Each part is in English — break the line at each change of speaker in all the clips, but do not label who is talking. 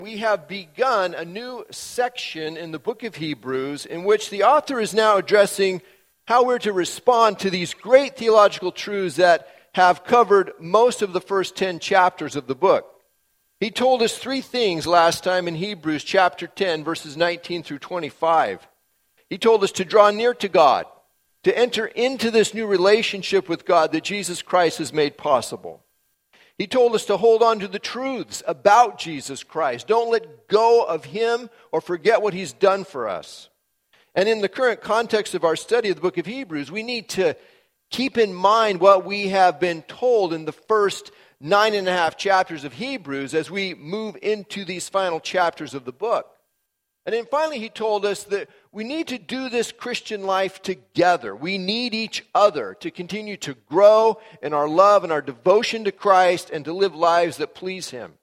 We have begun a new section in the book of Hebrews in which the author is now addressing how we're to respond to these great theological truths that have covered most of the first 10 chapters of the book. He told us three things last time in Hebrews chapter 10, verses 19 through 25. He told us to draw near to God, to enter into this new relationship with God that Jesus Christ has made possible. He told us to hold on to the truths about Jesus Christ. Don't let go of Him or forget what He's done for us. And in the current context of our study of the book of Hebrews, we need to keep in mind what we have been told in the first 9.5 chapters of Hebrews as we move into these final chapters of the book. And then finally he told us that we need to do this Christian life together. We need each other to continue to grow in our love and our devotion to Christ and to live lives that please Him.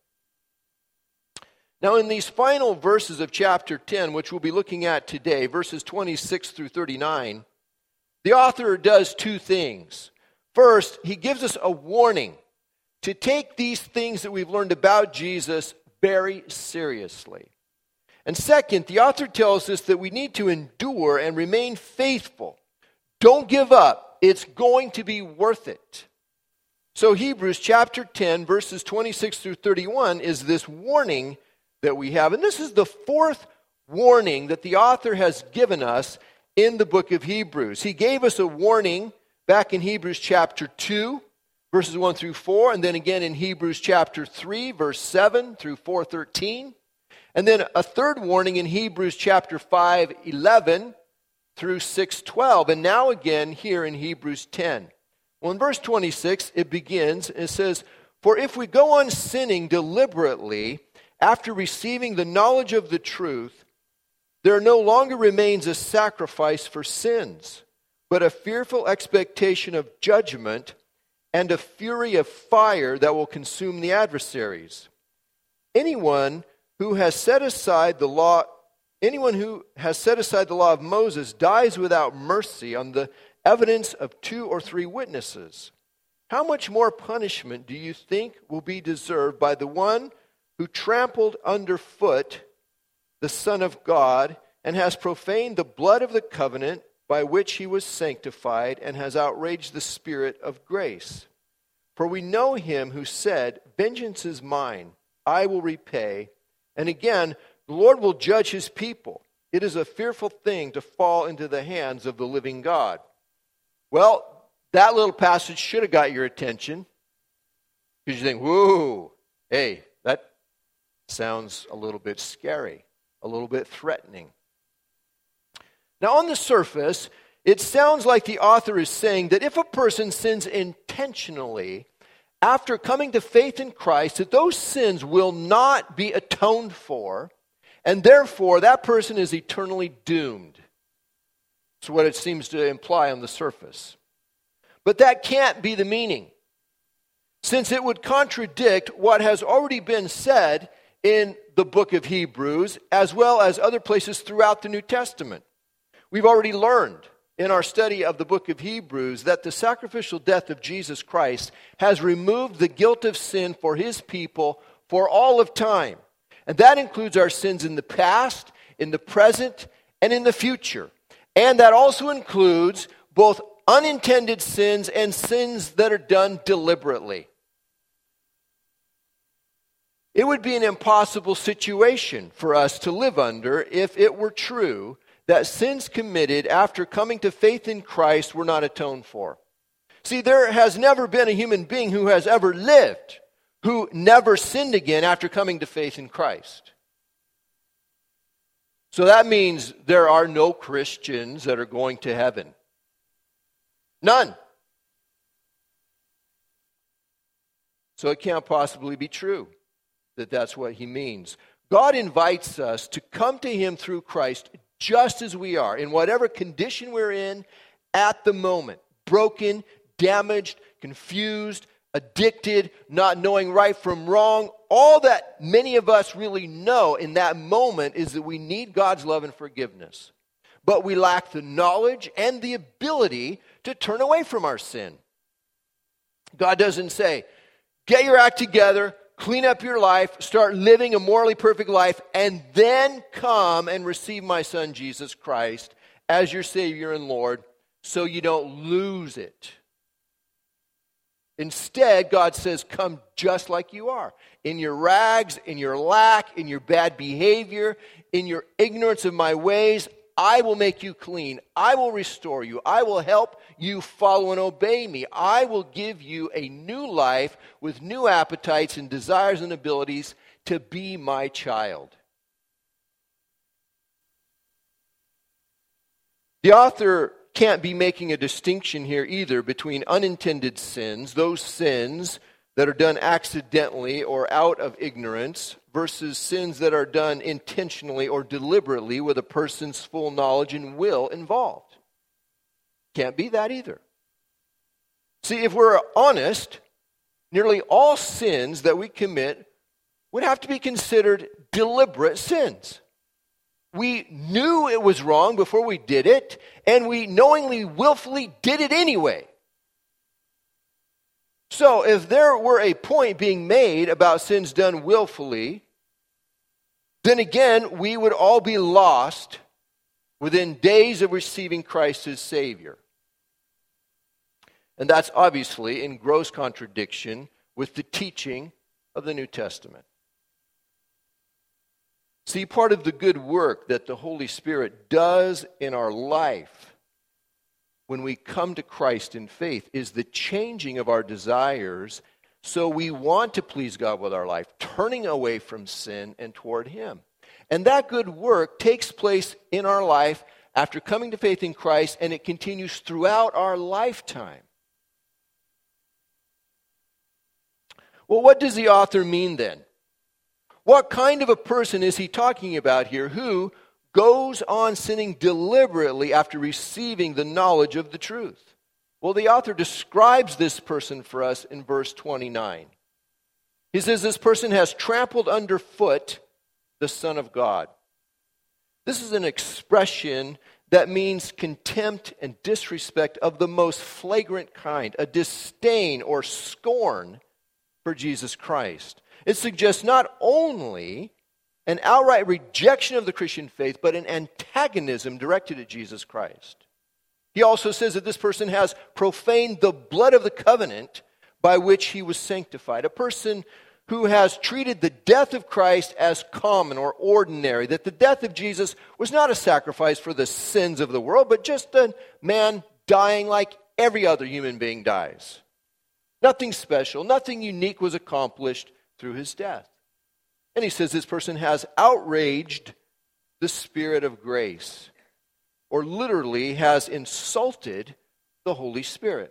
Now in these final verses of chapter 10, which we'll be looking at today, verses 26 through 39, the author does two things. First, he gives us a warning to take these things that we've learned about Jesus very seriously. And second, the author tells us that we need to endure and remain faithful. Don't give up. It's going to be worth it. So Hebrews chapter 10, verses 26 through 31 is this warning that we have. And this is the fourth warning that the author has given us in the book of Hebrews. He gave us a warning back in Hebrews chapter 2, verses 1 through 4, and then again in Hebrews chapter 3, verse 7 through 4:13. And then a third warning in Hebrews chapter 5, 11 through 6:12. And now again here in Hebrews 10. Well, in verse 26, it begins, it says, "For if we go on sinning deliberately after receiving the knowledge of the truth, there no longer remains a sacrifice for sins, but a fearful expectation of judgment and a fury of fire that will consume the adversaries. Anyone who has set aside the law of Moses dies without mercy on the evidence of 2 or 3 witnesses. How much more punishment do you think will be deserved by the one who trampled underfoot the Son of God and has profaned the blood of the covenant by which he was sanctified and has outraged the Spirit of grace? For we know him who said, 'Vengeance is mine, I will repay.' And again, the Lord will judge His people. It is a fearful thing to fall into the hands of the living God." Well, that little passage should have got your attention. Because you think, whoa, hey, that sounds a little bit scary, a little bit threatening. Now on the surface, it sounds like the author is saying that if a person sins intentionally after coming to faith in Christ, that those sins will not be atoned for, and therefore that person is eternally doomed. That's what it seems to imply on the surface. But that can't be the meaning, since it would contradict what has already been said in the book of Hebrews, as well as other places throughout the New Testament. We've already learned in our study of the book of Hebrews that the sacrificial death of Jesus Christ has removed the guilt of sin for His people for all of time. And that includes our sins in the past, in the present, and in the future. And that also includes both unintended sins and sins that are done deliberately. It would be an impossible situation for us to live under if it were true that sins committed after coming to faith in Christ were not atoned for. See, there has never been a human being who has ever lived who never sinned again after coming to faith in Christ. So that means there are no Christians that are going to heaven. None. So it can't possibly be true that that's what he means. God invites us to come to Him through Christ just as we are, in whatever condition we're in at the moment. Broken, damaged, confused, addicted, not knowing right from wrong. All that many of us really know in that moment is that we need God's love and forgiveness. But we lack the knowledge and the ability to turn away from our sin. God doesn't say, get your act together, clean up your life, start living a morally perfect life, and then come and receive my Son, Jesus Christ, as your Savior and Lord, so you don't lose it. Instead, God says, come just like you are. In your rags, in your lack, in your bad behavior, in your ignorance of my ways, I will make you clean. I will restore you. I will help you follow and obey me. I will give you a new life with new appetites and desires and abilities to be my child. The author can't be making a distinction here either between unintended sins, those sins that are done accidentally or out of ignorance, versus sins that are done intentionally or deliberately with a person's full knowledge and will involved. Can't be that either. See, if we're honest, nearly all sins that we commit would have to be considered deliberate sins. We knew it was wrong before we did it, and we knowingly, willfully did it anyway. So if there were a point being made about sins done willfully, then again, we would all be lost within days of receiving Christ as Savior. And that's obviously in gross contradiction with the teaching of the New Testament. See, part of the good work that the Holy Spirit does in our life when we come to Christ in faith is the changing of our desires so we want to please God with our life, turning away from sin and toward Him. And that good work takes place in our life after coming to faith in Christ, and it continues throughout our lifetime. Well, what does the author mean then? What kind of a person is he talking about here who goes on sinning deliberately after receiving the knowledge of the truth? Well, the author describes this person for us in verse 29. He says this person has trampled underfoot the Son of God. This is an expression that means contempt and disrespect of the most flagrant kind, a disdain or scorn for Jesus Christ. It suggests not only an outright rejection of the Christian faith, but an antagonism directed at Jesus Christ. He also says that this person has profaned the blood of the covenant by which he was sanctified. A person who has treated the death of Christ as common or ordinary, that the death of Jesus was not a sacrifice for the sins of the world, but just a man dying like every other human being dies. Nothing special, nothing unique was accomplished through his death. And he says this person has outraged the Spirit of grace, or literally has insulted the Holy Spirit.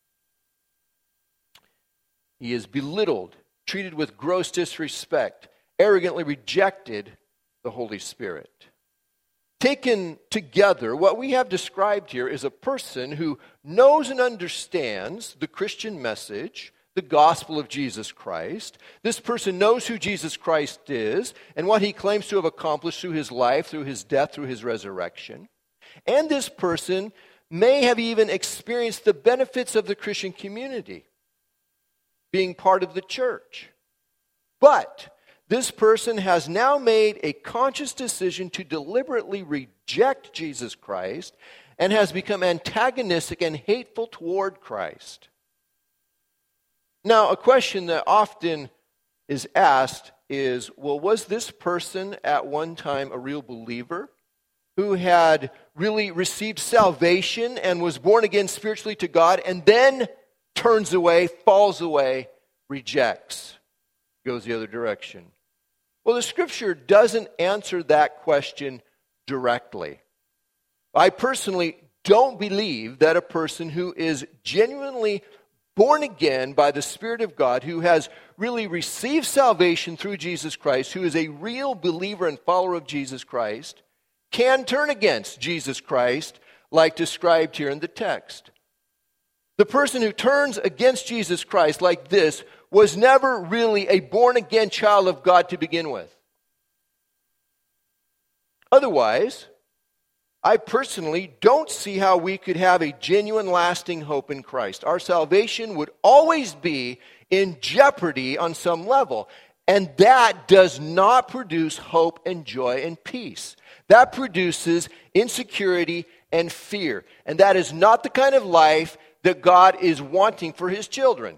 He is belittled, treated with gross disrespect, arrogantly rejected the Holy Spirit. Taken together, what we have described here is a person who knows and understands the Christian message, the gospel of Jesus Christ. This person knows who Jesus Christ is and what he claims to have accomplished through his life, through his death, through his resurrection. And this person may have even experienced the benefits of the Christian community, being part of the church. But this person has now made a conscious decision to deliberately reject Jesus Christ and has become antagonistic and hateful toward Christ. Now, a question that often is asked is, well, was this person at one time a real believer who had really received salvation and was born again spiritually to God and then turns away, falls away, rejects, goes the other direction? Well, the Scripture doesn't answer that question directly. I personally don't believe that a person who is genuinely born again by the Spirit of God, who has really received salvation through Jesus Christ, who is a real believer and follower of Jesus Christ, can turn against Jesus Christ like described here in the text. The person who turns against Jesus Christ like this was never really a born-again child of God to begin with. Otherwise, I personally don't see how we could have a genuine, lasting hope in Christ. Our salvation would always be in jeopardy on some level. And that does not produce hope and joy and peace. That produces insecurity and fear. And that is not the kind of life that God is wanting for his children.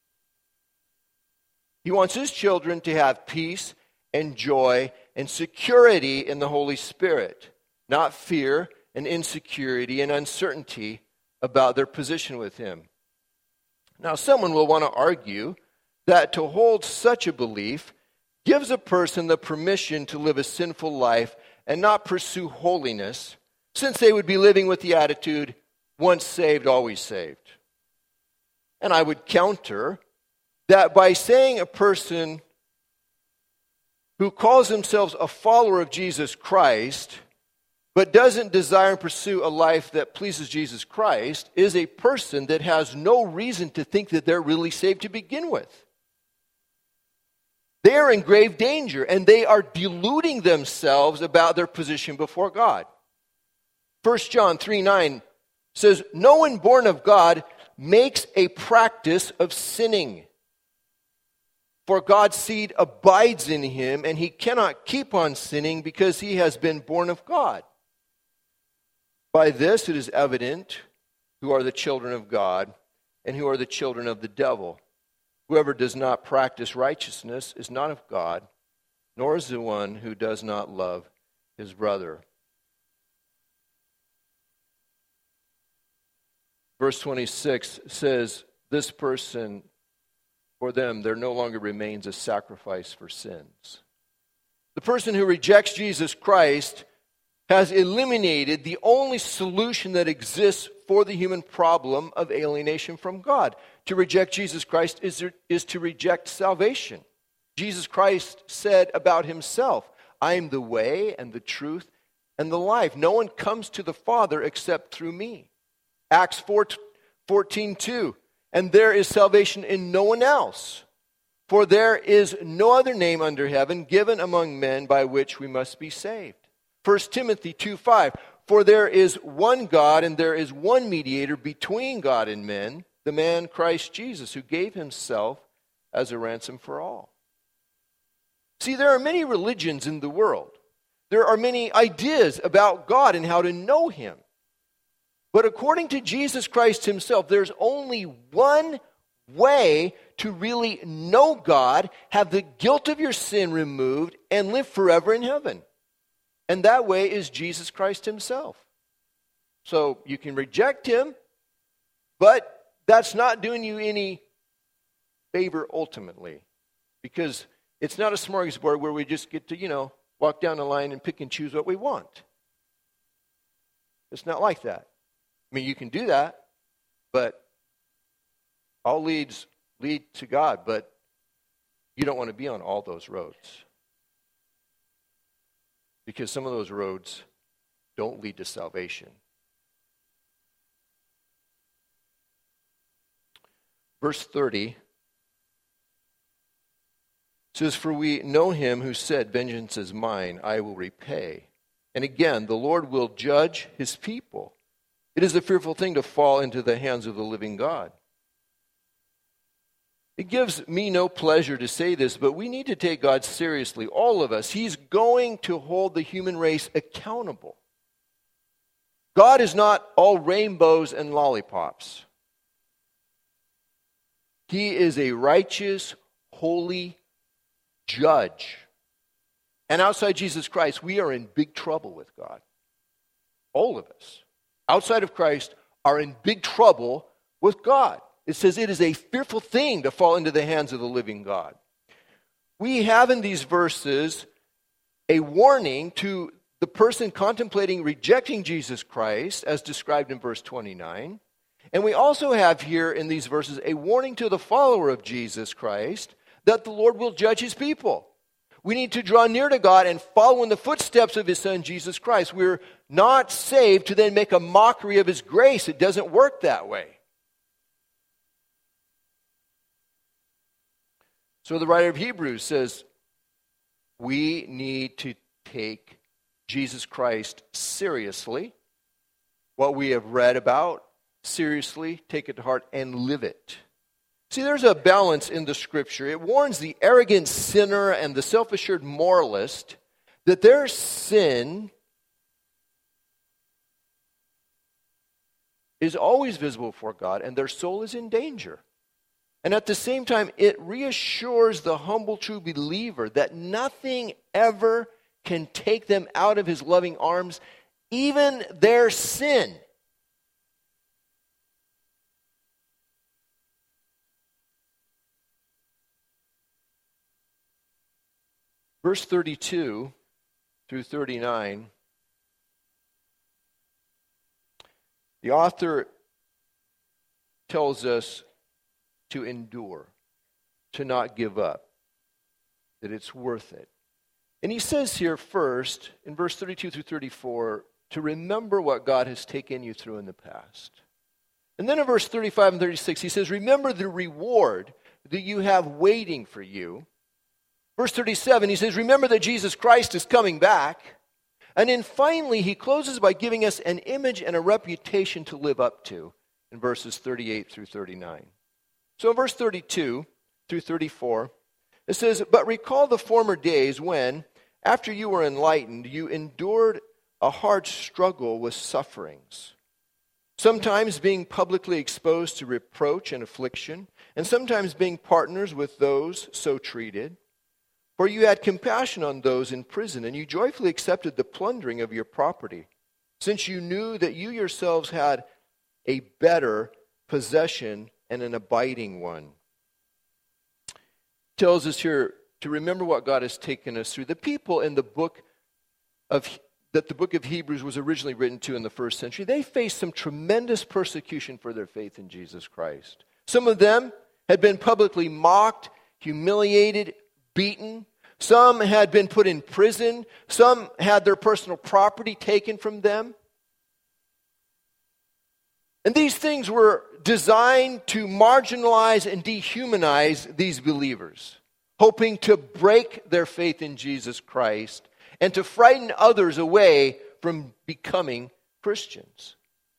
He wants his children to have peace and joy and security in the Holy Spirit, not fear and insecurity and uncertainty about their position with him. Now, someone will want to argue that to hold such a belief gives a person the permission to live a sinful life and not pursue holiness, since they would be living with the attitude, once saved, always saved. And I would counter that by saying a person who calls themselves a follower of Jesus Christ, but doesn't desire and pursue a life that pleases Jesus Christ, is a person that has no reason to think that they're really saved to begin with. They are in grave danger, and they are deluding themselves about their position before God. 1 John 3:9 says, "No one born of God makes a practice of sinning. For God's seed abides in him, and he cannot keep on sinning because he has been born of God. By this it is evident who are the children of God and who are the children of the devil. Whoever does not practice righteousness is not of God, nor is the one who does not love his brother." Verse 26 says, this person, for them, there no longer remains a sacrifice for sins. The person who rejects Jesus Christ has eliminated the only solution that exists for the human problem of alienation from God. To reject Jesus Christ is to reject salvation. Jesus Christ said about himself, "I am the way and the truth and the life. No one comes to the Father except through me." Acts 14:2, "And there is salvation in no one else, for there is no other name under heaven given among men by which we must be saved." 1 Timothy 2:5, "For there is one God and there is one mediator between God and men, the man Christ Jesus, who gave himself as a ransom for all." See, there are many religions in the world. There are many ideas about God and how to know him. But according to Jesus Christ himself, there's only one way to really know God, have the guilt of your sin removed, and live forever in heaven. And that way is Jesus Christ himself. So you can reject him, but that's not doing you any favor ultimately. Because it's not a smorgasbord where we just get to, walk down the line and pick and choose what we want. It's not like that. I mean, you can do that, but all leads lead to God, but you don't want to be on all those roads. Because some of those roads don't lead to salvation. Verse 30 says, "For we know him who said, 'Vengeance is mine, I will repay.' And again, the Lord will judge his people. It is a fearful thing to fall into the hands of the living God." It gives me no pleasure to say this, but we need to take God seriously, all of us. He's going to hold the human race accountable. God is not all rainbows and lollipops. He is a righteous, holy judge. And outside Jesus Christ, we are in big trouble with God. All of us, outside of Christ, are in big trouble with God. It says it is a fearful thing to fall into the hands of the living God. We have in these verses a warning to the person contemplating rejecting Jesus Christ, as described in verse 29. And we also have here in these verses a warning to the follower of Jesus Christ that the Lord will judge his people. We need to draw near to God and follow in the footsteps of his Son, Jesus Christ. We're not saved to then make a mockery of his grace. It doesn't work that way. So the writer of Hebrews says, we need to take Jesus Christ seriously. What we have read about, seriously, take it to heart and live it. See, there's a balance in the Scripture. It warns the arrogant sinner and the self-assured moralist that their sin is always visible before God and their soul is in danger. And at the same time, it reassures the humble true believer that nothing ever can take them out of his loving arms, even their sin. Verse 32 through 39, the author tells us to endure, to not give up, that it's worth it. And he says here first, in verse 32 through 34, to remember what God has taken you through in the past. And then in verse 35 and 36, he says, remember the reward that you have waiting for you. Verse 37, he says, remember that Jesus Christ is coming back. And then finally, he closes by giving us an image and a reputation to live up to in verses 38 through 39. So in verse 32 through 34, it says, but recall the former days when, after you were enlightened, you endured a hard struggle with sufferings, sometimes being publicly exposed to reproach and affliction, and sometimes being partners with those so treated. For you had compassion on those in prison, and you joyfully accepted the plundering of your property, since you knew that you yourselves had a better possession and an abiding one. It tells us here to remember what God has taken us through. The people in the book of that the book of Hebrews was originally written to in the first century, they faced some tremendous persecution for their faith in Jesus Christ. Some of them had been publicly mocked, humiliated, beaten. Some had been put in prison. Some had their personal property taken from them. And these things were designed to marginalize and dehumanize these believers, hoping to break their faith in Jesus Christ and to frighten others away from becoming Christians.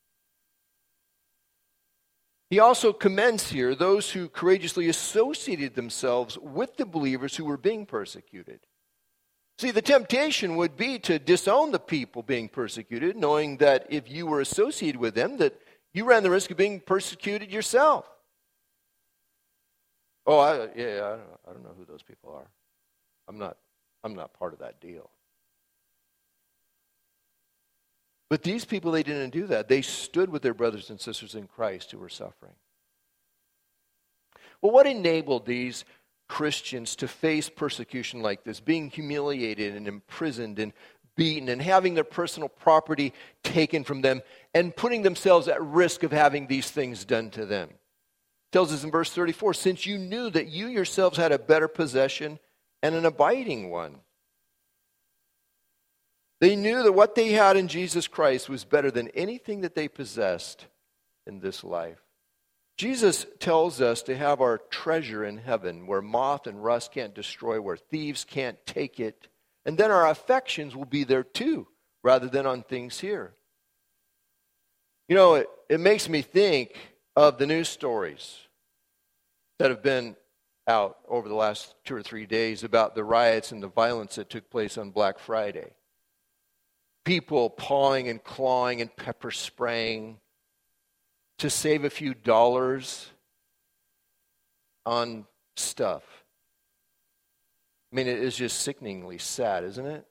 He also commends here those who courageously associated themselves with the believers who were being persecuted. See, the temptation would be to disown the people being persecuted, knowing that if you were associated with them, that you ran the risk of being persecuted yourself. Oh, I don't know who those people are. I'm not part of that deal. But these people, they didn't do that. They stood with their brothers and sisters in Christ who were suffering. Well, what enabled these Christians to face persecution like this, being humiliated and imprisoned and beaten and having their personal property taken from them and putting themselves at risk of having these things done to them? It tells us in verse 34, since you knew that you yourselves had a better possession and an abiding one. They knew that what they had in Jesus Christ was better than anything that they possessed in this life. Jesus tells us to have our treasure in heaven, where moth and rust can't destroy, where thieves can't take it. And then our affections will be there too, rather than on things here. You know, it makes me think of the news stories that have been out over the last 2 or 3 days about the riots and the violence that took place on Black Friday. People pawing and clawing and pepper spraying to save a few dollars on stuff. I mean, it is just sickeningly sad, isn't it?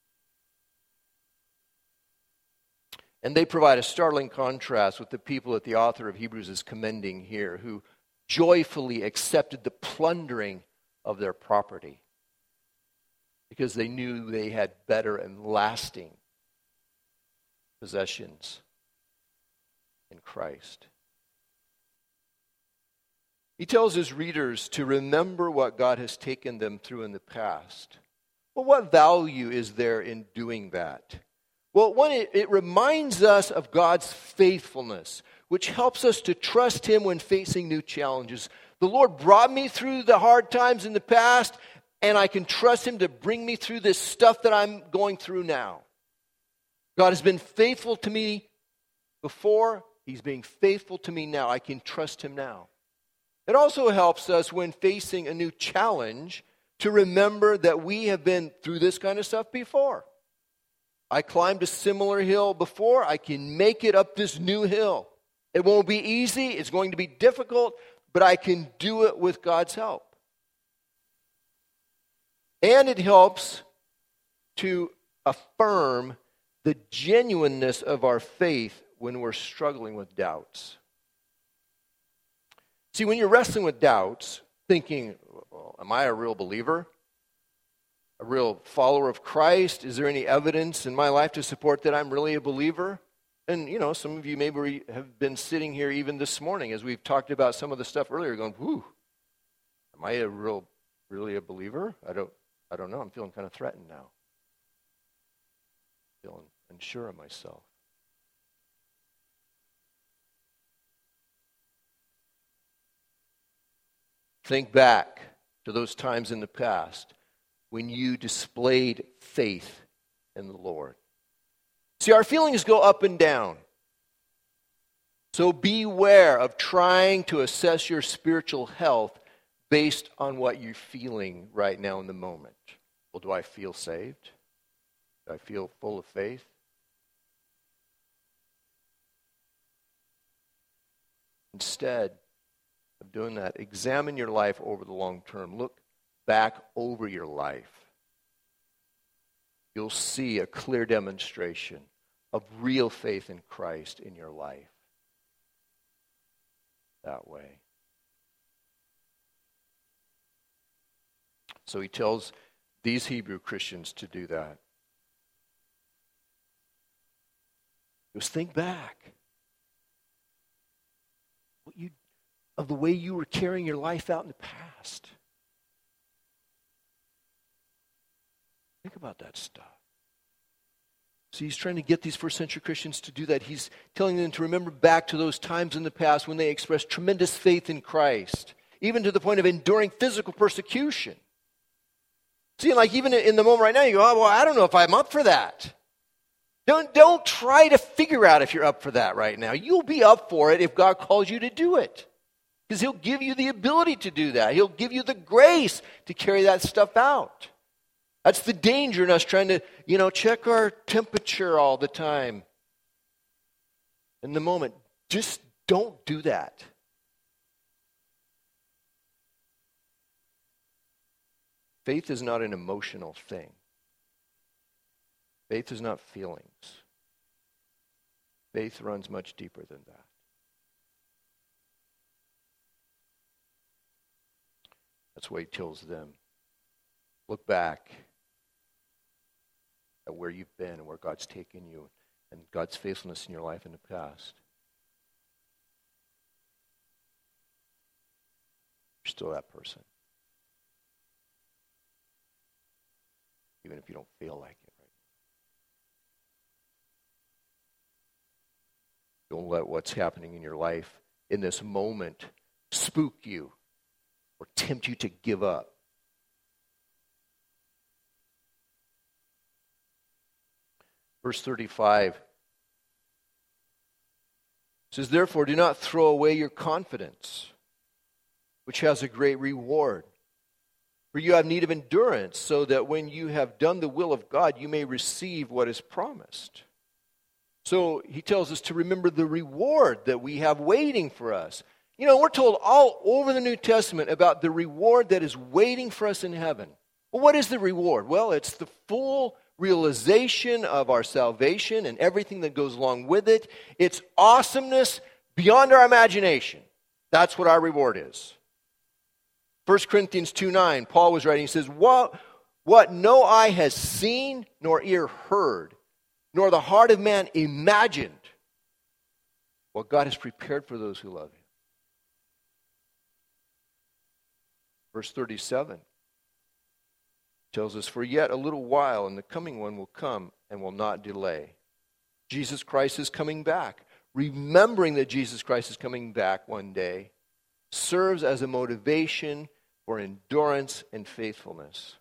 And they provide a startling contrast with the people that the author of Hebrews is commending here, who joyfully accepted the plundering of their property because they knew they had better and lasting possessions in Christ. He tells his readers to remember what God has taken them through in the past. Well, what value is there in doing that? Well, one, it reminds us of God's faithfulness, which helps us to trust Him when facing new challenges. The Lord brought me through the hard times in the past, and I can trust Him to bring me through this stuff that I'm going through now. God has been faithful to me before. He's being faithful to me now. I can trust Him now. It also helps us when facing a new challenge to remember that we have been through this kind of stuff before. I climbed a similar hill before. I can make it up this new hill. It won't be easy. It's going to be difficult, but I can do it with God's help. And it helps to affirm the genuineness of our faith when we're struggling with doubts. See, when you're wrestling with doubts, thinking, well, am I a real believer? A real follower of Christ? Is there any evidence in my life to support that I'm really a believer? And, some of you maybe have been sitting here even this morning as we've talked about some of the stuff earlier going, whew, am I really a believer? I don't know. I'm feeling kind of threatened now. Feeling unsure of myself. Think back to those times in the past when you displayed faith in the Lord. See, our feelings go up and down. So beware of trying to assess your spiritual health based on what you're feeling right now in the moment. Well, do I feel saved? Do I feel full of faith? Instead of doing that, examine your life over the long term. Look back over your life. You'll see a clear demonstration of real faith in Christ in your life that way. So he tells these Hebrew Christians to do that. Just think back of the way you were carrying your life out in the past. Think about that stuff. So he's trying to get these first century Christians to do that. He's telling them to remember back to those times in the past when they expressed tremendous faith in Christ, even to the point of enduring physical persecution. See, like even in the moment right now, you go, oh, well, I don't know if I'm up for that. Don't try to figure out if you're up for that right now. You'll be up for it if God calls you to do it. Because he'll give you the ability to do that. He'll give you the grace to carry that stuff out. That's the danger in us trying to, check our temperature all the time. In the moment, just don't do that. Faith is not an emotional thing. Faith is not feelings. Faith runs much deeper than that. That's why he tells them, look back at where you've been and where God's taken you and God's faithfulness in your life in the past. You're still that person. Even if you don't feel like it right now. Don't let what's happening in your life in this moment spook you or tempt you to give up. Verse 35 says, therefore, do not throw away your confidence, which has a great reward. For you have need of endurance, so that when you have done the will of God, you may receive what is promised. So he tells us to remember the reward that we have waiting for us. We're told all over the New Testament about the reward that is waiting for us in heaven. Well, what is the reward? Well, it's the full realization of our salvation and everything that goes along with it. It's awesomeness beyond our imagination. That's what our reward is. 1 Corinthians 2:9, Paul was writing, he says, what no eye has seen, nor ear heard, nor the heart of man imagined, what God has prepared for those who love him. Verse 37 tells us, for yet a little while, and the coming one will come and will not delay. Jesus Christ is coming back. Remembering that Jesus Christ is coming back one day serves as a motivation for endurance and faithfulness.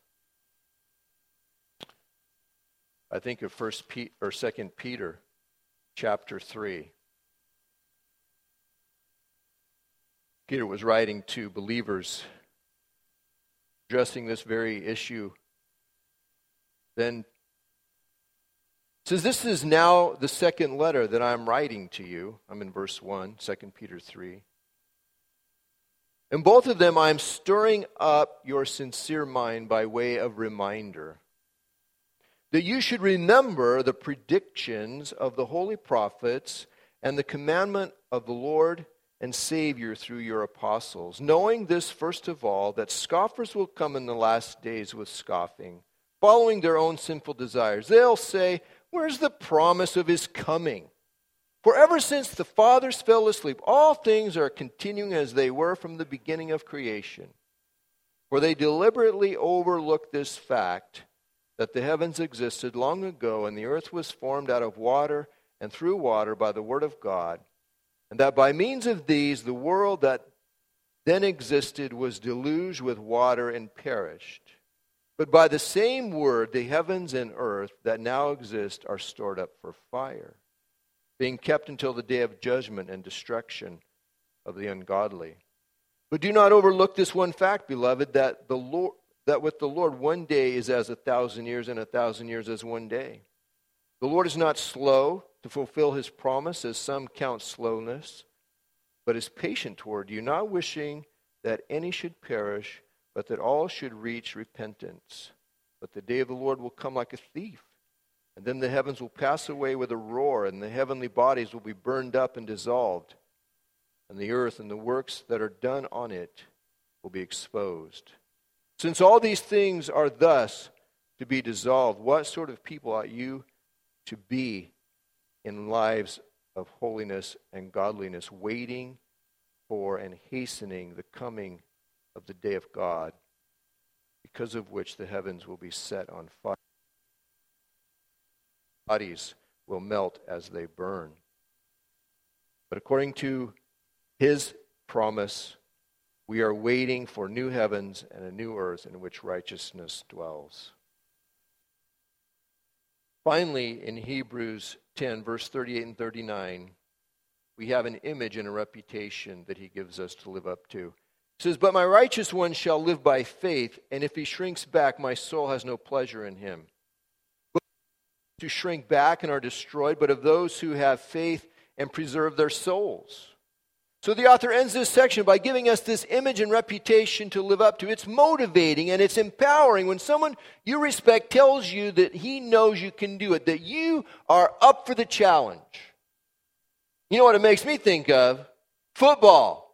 I think of 2 Peter chapter 3. Peter was writing to believers addressing this very issue. Then says, "This is now the second letter that I'm writing to you." I'm in verse 1, 2 Peter 3. "In both of them I am stirring up your sincere mind by way of reminder, that you should remember the predictions of the holy prophets and the commandment of the Lord and Savior through your apostles, knowing this first of all, that scoffers will come in the last days with scoffing, following their own sinful desires. They'll say, 'Where's the promise of his coming?' For ever since the fathers fell asleep, all things are continuing as they were from the beginning of creation. For they deliberately overlook this fact, that the heavens existed long ago, and the earth was formed out of water and through water by the word of God, and that by means of these the world that then existed was deluged with water and perished. But by the same word the heavens and earth that now exist are stored up for fire, being kept until the day of judgment and destruction of the ungodly. But do not overlook this one fact, beloved, that with the Lord 1 day is as 1,000 years, and 1,000 years as 1 day. The Lord is not slow to fulfill his promise, as some count slowness, but is patient toward you, not wishing that any should perish, but that all should reach repentance. But the day of the Lord will come like a thief, and then the heavens will pass away with a roar, and the heavenly bodies will be burned up and dissolved, and the earth and the works that are done on it will be exposed. Since all these things are thus to be dissolved, what sort of people ought you to be in lives of holiness and godliness, waiting for and hastening the coming of the day of God, because of which the heavens will be set on fire, bodies will melt as they burn. But according to his promise, we are waiting for new heavens and a new earth in which righteousness dwells." Finally, in Hebrews 10, verse 38 and 39, we have an image and a reputation that he gives us to live up to. It says, "But my righteous one shall live by faith, and if he shrinks back, my soul has no pleasure in him. But to shrink back and are destroyed, but of those who have faith and preserve their souls." So the author ends this section by giving us this image and reputation to live up to. It's motivating and it's empowering when someone you respect tells you that he knows you can do it, that you are up for the challenge. You know what it makes me think of? Football.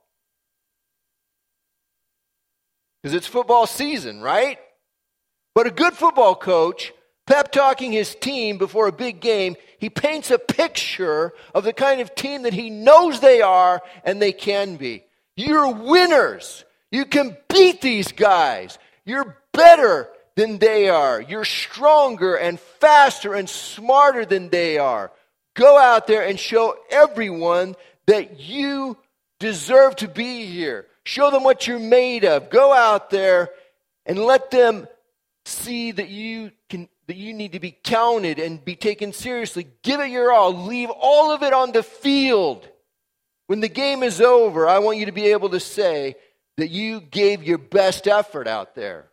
Because it's football season, right? But a good football coach, pep talking his team before a big game, he paints a picture of the kind of team that he knows they are and they can be. You're winners. You can beat these guys. You're better than they are. You're stronger and faster and smarter than they are. Go out there and show everyone that you deserve to be here. Show them what you're made of. Go out there and let them see that you need to be counted and be taken seriously. Give it your all. Leave all of it on the field. When the game is over, I want you to be able to say that you gave your best effort out there.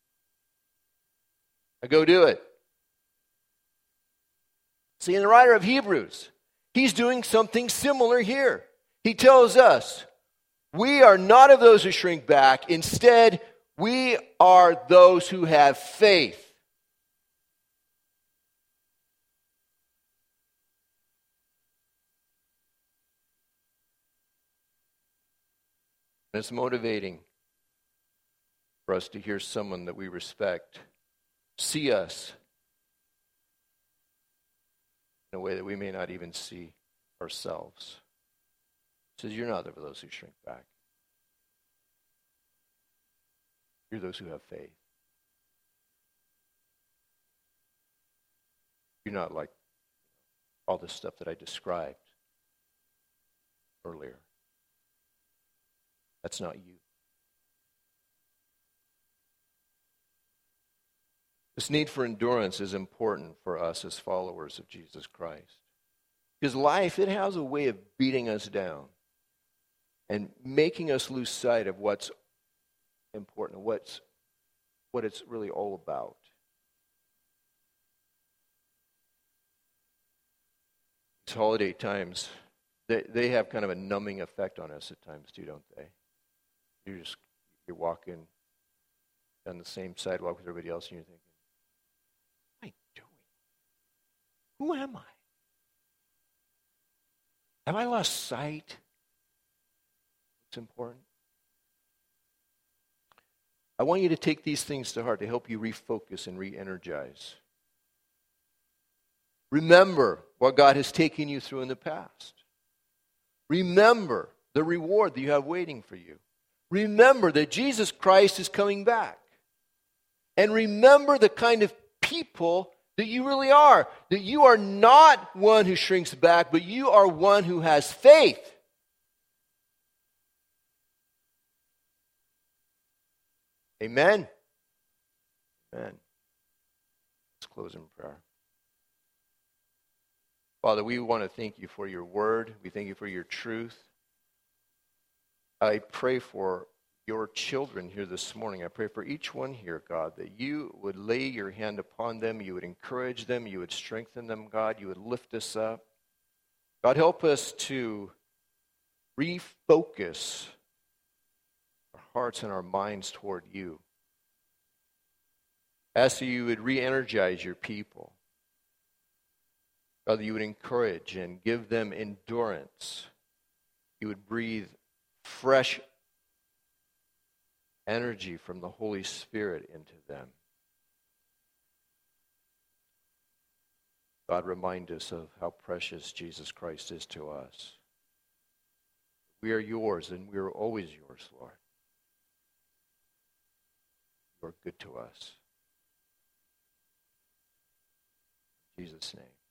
Now go do it. See, in the writer of Hebrews, he's doing something similar here. He tells us, we are not of those who shrink back. Instead, we are those who have faith. And it's motivating for us to hear someone that we respect see us in a way that we may not even see ourselves. He says, you're not of those who shrink back. You're those who have faith. You're not like all the stuff that I described earlier. That's not you. This need for endurance is important for us as followers of Jesus Christ. Because life, it has a way of beating us down. and making us lose sight of what's important, what it's really all about. These holiday times, they have kind of a numbing effect on us at times too, don't they? You're walking on the same sidewalk with everybody else, and you're thinking, what am I doing? Who am I? Have I lost sight? What's important? I want you to take these things to heart to help you refocus and re-energize. Remember what God has taken you through in the past. Remember the reward that you have waiting for you. Remember that Jesus Christ is coming back. And remember the kind of people that you really are. That you are not one who shrinks back, but you are one who has faith. Amen. Amen. Let's close in prayer. Father, we want to thank you for your word. We thank you for your truth. I pray for your children here this morning. I pray for each one here, God, that you would lay your hand upon them. You would encourage them. You would strengthen them, God. You would lift us up. God, help us to refocus our hearts and our minds toward you. Ask that you would re-energize your people. God, that you would encourage and give them endurance. You would breathe fresh energy from the Holy Spirit into them. God, remind us of how precious Jesus Christ is to us. We are yours, and we are always yours, Lord. You are good to us. In Jesus' name.